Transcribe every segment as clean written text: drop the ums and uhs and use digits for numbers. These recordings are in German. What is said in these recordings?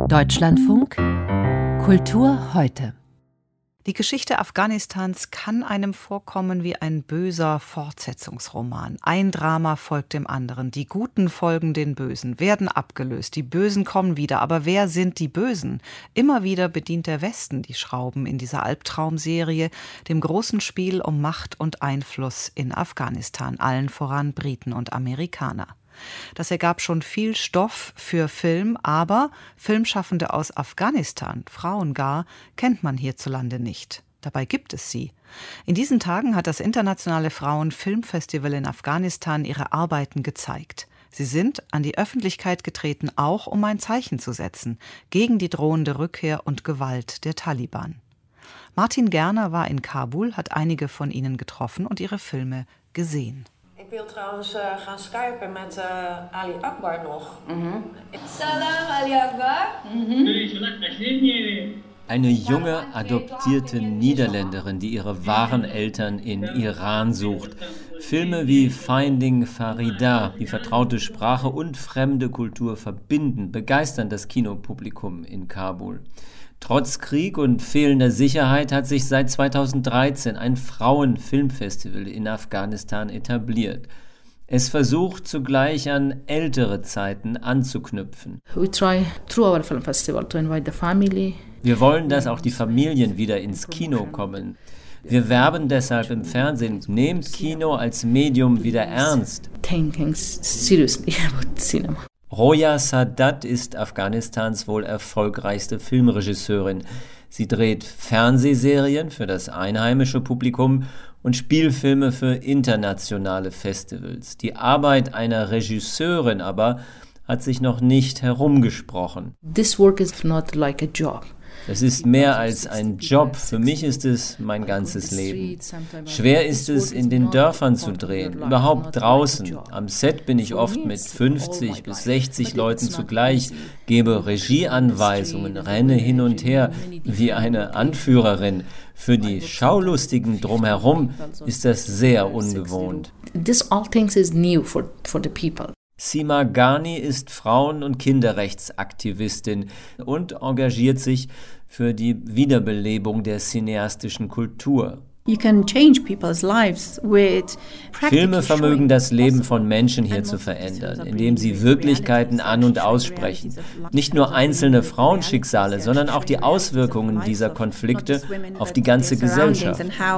Deutschlandfunk Kultur heute. Die Geschichte Afghanistans kann einem vorkommen wie ein böser Fortsetzungsroman. Ein Drama folgt dem anderen. Die Guten folgen den Bösen, werden abgelöst. Die Bösen kommen wieder. Aber wer sind die Bösen? Immer wieder bedient der Westen die Schrauben in dieser Albtraumserie, dem großen Spiel um Macht und Einfluss in Afghanistan, allen voran Briten und Amerikaner. Das ergab schon viel Stoff für Film, aber Filmschaffende aus Afghanistan, Frauen gar, kennt man hierzulande nicht. Dabei gibt es sie. In diesen Tagen hat das Internationale Frauenfilmfestival in Afghanistan ihre Arbeiten gezeigt. Sie sind an die Öffentlichkeit getreten, auch um ein Zeichen zu setzen gegen die drohende Rückkehr und Gewalt der Taliban. Martin Gerner war in Kabul, hat einige von ihnen getroffen und ihre Filme gesehen. Ik wil trouwens gaan skypen met Ali Akbar noch. Salam Ali Akbar. Eine junge, adoptierte Niederländerin, die ihre wahren Eltern in Iran sucht. Filme wie Finding Farida, die vertraute Sprache und fremde Kultur verbinden, begeistern das Kinopublikum in Kabul. Trotz Krieg und fehlender Sicherheit hat sich seit 2013 ein Frauenfilmfestival in Afghanistan etabliert. Es versucht zugleich an ältere Zeiten anzuknüpfen. We try through our film festival to invite the family. Wir wollen, dass auch die Familien wieder ins Kino kommen. Wir werben deshalb im Fernsehen, nehmt Kino als Medium wieder ernst. Thinking seriously about cinema. Roya Sadat ist Afghanistans wohl erfolgreichste Filmregisseurin. Sie dreht Fernsehserien für das einheimische Publikum und Spielfilme für internationale Festivals. Die Arbeit einer Regisseurin aber hat sich noch nicht herumgesprochen. This work is not like a job. Es ist mehr als ein Job. Für mich ist es mein ganzes Leben. Schwer ist es, in den Dörfern zu drehen, überhaupt draußen. Am Set bin ich oft mit 50 bis 60 Leuten zugleich, gebe Regieanweisungen, renne hin und her wie eine Anführerin. Für die Schaulustigen drumherum ist das sehr ungewohnt. This all things is new for the people. Seema Ghani ist Frauen- und Kinderrechtsaktivistin und engagiert sich für die Wiederbelebung der cineastischen Kultur. You can change people's lives with Filme vermögen das Leben von Menschen hier zu verändern, indem sie Wirklichkeiten an- und aussprechen. Nicht nur einzelne Frauenschicksale, sondern auch die Auswirkungen dieser Konflikte auf die ganze Gesellschaft.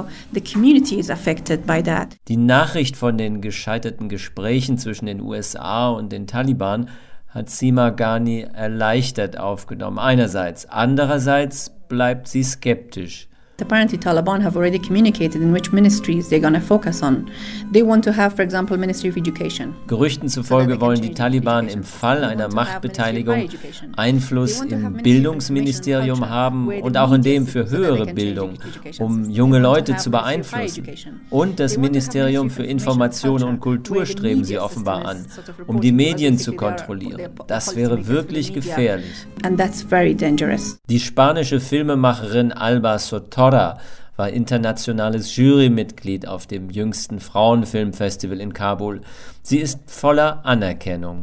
Die Nachricht von den gescheiterten Gesprächen zwischen den USA und den Taliban hat Seema Ghani erleichtert aufgenommen. Einerseits. Andererseits bleibt sie skeptisch. Apparently, Taliban have already communicated in which ministries they're going to focus on. They want to have, for example, Ministry of Education. Gerüchten zufolge wollen die Taliban im Fall einer Machtbeteiligung Einfluss im Bildungsministerium haben und auch in dem für höhere Bildung, um junge Leute zu beeinflussen. Und das Ministerium für Information und Kultur streben sie offenbar an, um die Medien zu kontrollieren. Das wäre wirklich gefährlich. And that's very dangerous. Die spanische Filmemacherin Alba Sotorra war internationales Jurymitglied auf dem jüngsten Frauenfilmfestival in Kabul. Sie ist voller Anerkennung.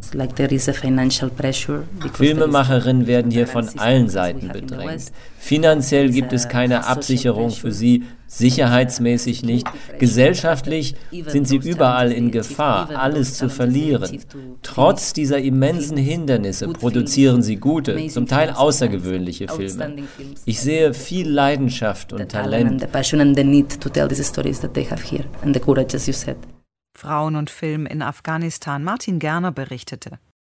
Filmemacherinnen werden hier von allen Seiten bedrängt. Finanziell gibt es keine Absicherung für sie, sicherheitsmäßig nicht. Gesellschaftlich sind sie überall in Gefahr, alles zu verlieren. Trotz dieser immensen Hindernisse produzieren sie gute, zum Teil außergewöhnliche Filme. Ich sehe viel Leidenschaft und Talent. Frauen und Film in Afghanistan. Martin Gerner berichtete.